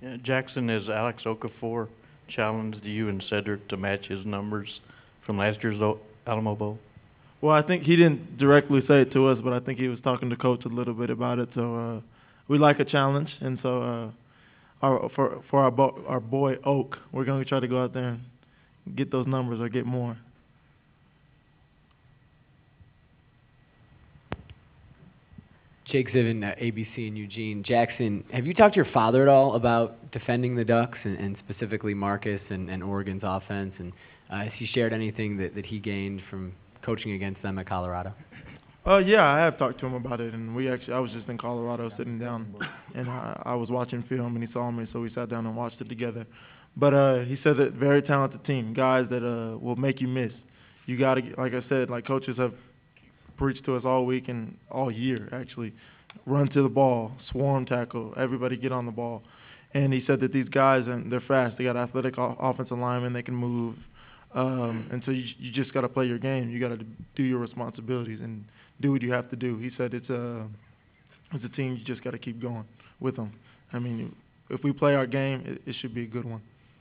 Yeah, Jackson, has Alex Okafor challenged you and Cedric to match his numbers from last year's Alamo Bowl? Well, I think he didn't directly say it to us, but I think he was talking to coach a little bit about it. So we like a challenge, and so for our boy Oak, we're gonna try to go out there and get those numbers or get more. Jake Zivin, ABC in Eugene. Jackson, have you talked to your father at all about defending the Ducks and specifically Marcus and Oregon's offense? And has he shared anything that he gained from coaching against them at Colorado? Yeah, I have talked to him about it, and I was just in Colorado sitting down, and I was watching film, and he saw me, so we sat down and watched it together. But he said that very talented team, guys that will make you miss. You got to, like I said, like coaches have preached to us all week and all year, actually. Run to the ball, swarm tackle, everybody get on the ball. And he said that these guys, and they're fast. They got athletic offensive linemen. They can move. And so you just got to play your game. You got to do your responsibilities and do what you have to do. He said it's a team, you just got to keep going with them. I mean, if we play our game, it should be a good one.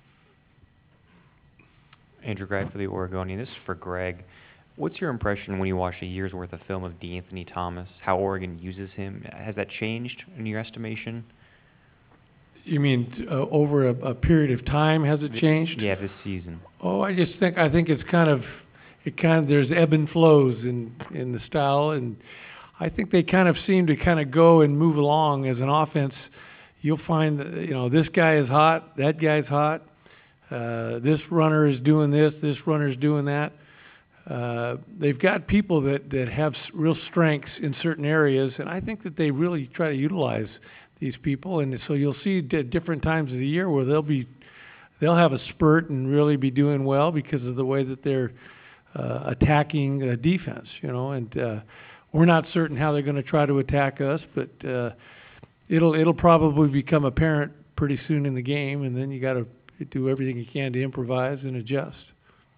Andrew Grad for the Oregonian. This is for Greg. What's your impression when you watch a year's worth of film of DeAnthony Thomas, how Oregon uses him? Has that changed in your estimation? You mean over a period of time, has it changed? Yeah, this season. Oh, I think it's there's ebb and flows in the style, and I think they kind of seem to kind of go and move along as an offense. You'll find that, this guy is hot, that guy's hot, this runner is doing this runner's doing that. They've got people that have real strengths in certain areas, and I think that they really try to utilize these people. And so you'll see at different times of the year where they'll have a spurt and really be doing well because of the way that they're attacking defense, and we're not certain how they're going to try to attack us, but it'll probably become apparent pretty soon in the game, and then you got to do everything you can to improvise and adjust.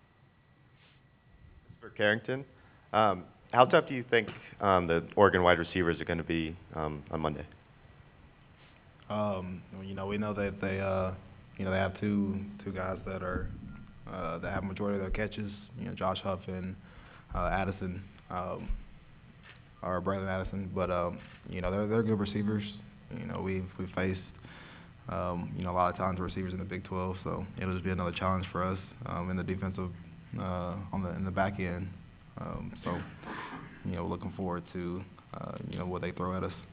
For Carrington, how tough do you think the Oregon wide receivers are going to be on Monday? We know that they have two guys that are that have majority of their catches. Josh Huff and Addison, or Brandon Addison. But they're good receivers. We've faced a lot of times receivers in the Big 12, so it'll just be another challenge for us in the defensive in the back end. So looking forward to what they throw at us.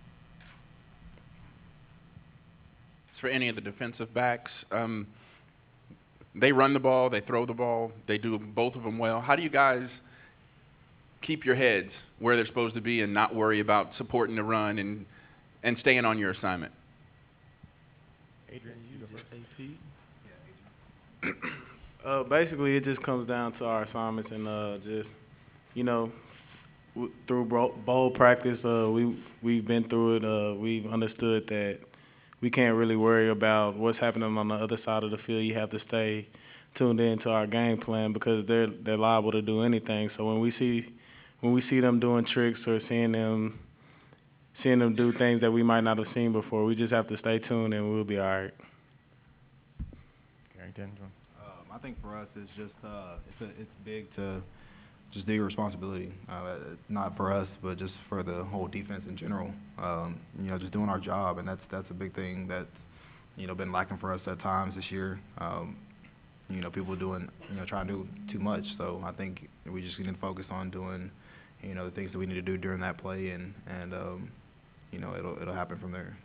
For any of the defensive backs, they run the ball, they throw the ball, they do both of them well. How do you guys keep your heads where they're supposed to be and not worry about supporting the run and staying on your assignment? Adrian, you the AP? Basically, it just comes down to our assignments and through bowl practice, we've been through it. We've understood that we can't really worry about what's happening on the other side of the field. You have to stay tuned into our game plan because they're liable to do anything. So when we see them doing tricks or seeing them do things that we might not have seen before, we just have to stay tuned and we'll be all right. I think for us, it's just it's big to just do your responsibility. Not for us, but just for the whole defense in general. Just doing our job, and that's a big thing that's been lacking for us at times this year. People trying to do too much. So I think we just need to focus on doing the things that we need to do during that play, and it'll happen from there.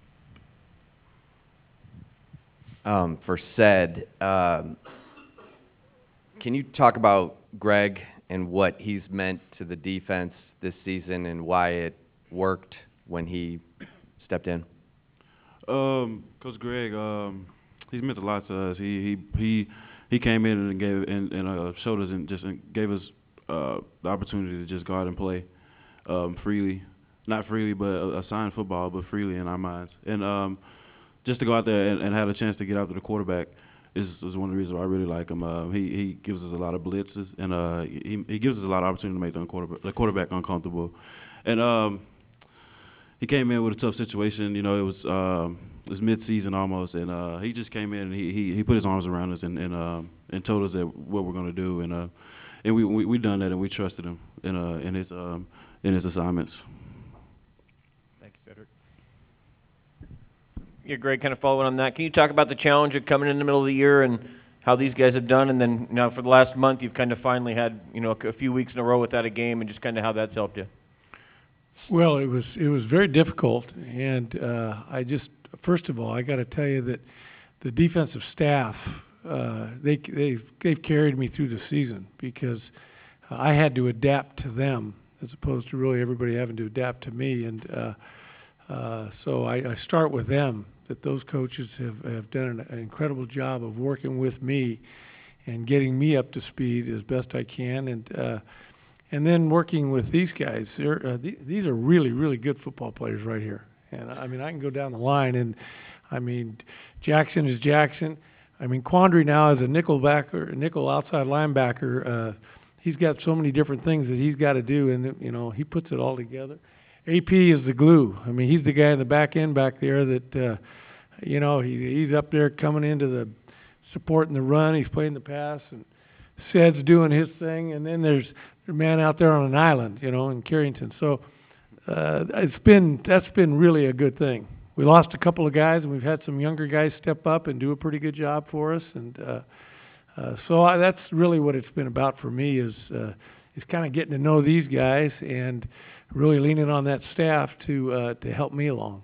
For Ced, can you talk about Greg and what he's meant to the defense this season and why it worked when he stepped in? Coach Greg, he's meant a lot to us. He came in and showed us and gave us the opportunity to just go out and play freely, not freely, but assigned football, but freely in our minds. And just to go out there and have a chance to get after the quarterback is one of the reasons why I really like him. He gives us a lot of blitzes, and he gives us a lot of opportunity to make the quarterback uncomfortable. And he came in with a tough situation. You know, it was mid-season almost, and he just came in and he put his arms around us and told us that what we're going to do, and we done that, and we trusted him in his assignments. Thank you, Cedric. Yeah, Greg, kind of following on that, can you talk about the challenge of coming in the middle of the year and how these guys have done, and then now for the last month you've kind of finally had a few weeks in a row without a game, and just kind of how that's helped you? Well, it was very difficult, and first of all, I got to tell you that the defensive staff they've carried me through the season, because I had to adapt to them as opposed to really everybody having to adapt to me, and so I start with them. That those coaches have done an incredible job of working with me and getting me up to speed as best I can, and then working with these guys. These are really, really good football players right here. And I mean, I can go down the line, and I mean, Jackson is Jackson. I mean, Quandary now is a nickel outside linebacker. He's got so many different things that he's got to do, and he puts it all together. AP is the glue. I mean, he's the guy in the back end back there that, he's up there coming into the supporting the run. He's playing the pass, and Ced's doing his thing. And then there's a man out there on an island, in Carrington. So that's been really a good thing. We lost a couple of guys, and we've had some younger guys step up and do a pretty good job for us. And so that's really what it's been about for me is kind of getting to know these guys and really leaning on that staff to help me along.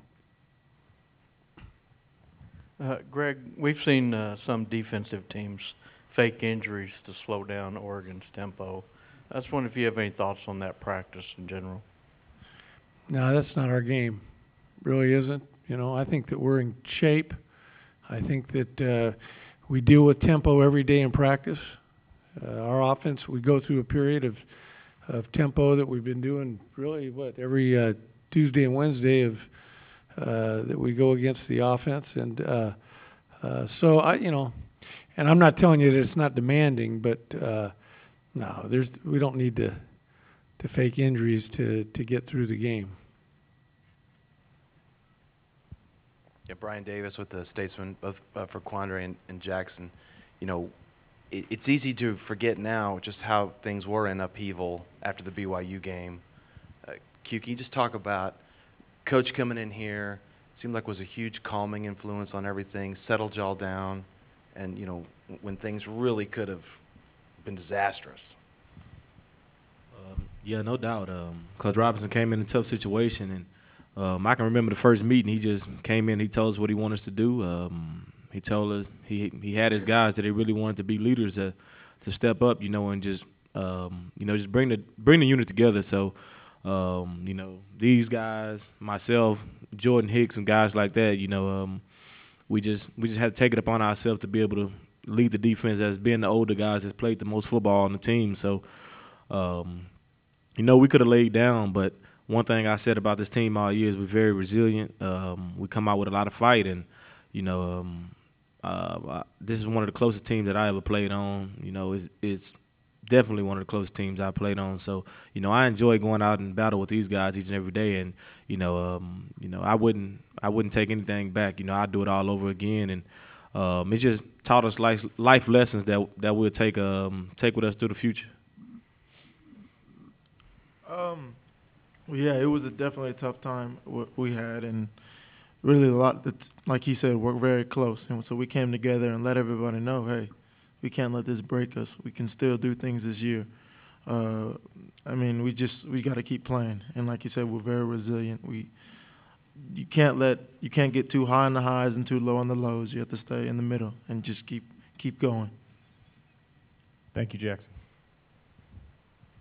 Greg, we've seen some defensive teams fake injuries to slow down Oregon's tempo. I just wonder if you have any thoughts on that practice in general. No, that's not our game. Really isn't. I think that we're in shape. I think that we deal with tempo every day in practice. Our offense, we go through a period of tempo that we've been doing really every Tuesday and Wednesday that we go against the offense, and so and I'm not telling you that it's not demanding, but no, we don't need to fake injuries to get through the game. Yeah, Brian Davis with the Statesman, both for Quandary and Jackson. It's easy to forget now just how things were in upheaval after the BYU game. Q, can you just talk about Coach coming in here? Seemed like was a huge calming influence on everything, settled y'all down, and when things really could have been disastrous. Yeah, no doubt. Coach Robinson came in a tough situation, and I can remember the first meeting. He just came in. He told us what he wanted us to do. He told us he had his guys that he really wanted to be leaders to step up, and just just bring the unit together. So, these guys, myself, Jordan Hicks, and guys like that, we just had to take it upon ourselves to be able to lead the defense as being the older guys that's played the most football on the team. So, we could have laid down, but one thing I said about this team all year is we're very resilient. We come out with a lot of fight, and this is one of the closest teams that I ever played on. It's definitely one of the closest teams I played on. So, I enjoy going out and battle with these guys each and every day, and I wouldn't take anything back. I'd do it all over again, and it just taught us life lessons that we'll take with us through the future. Well, yeah, it was definitely a tough time we had, and really a lot, like he said, we're very close. And so we came together and let everybody know, hey, we can't let this break us. We can still do things this year. We got to keep playing. And like you said, we're very resilient. You can't get too high on the highs and too low on the lows. You have to stay in the middle and just keep going. Thank you, Jackson.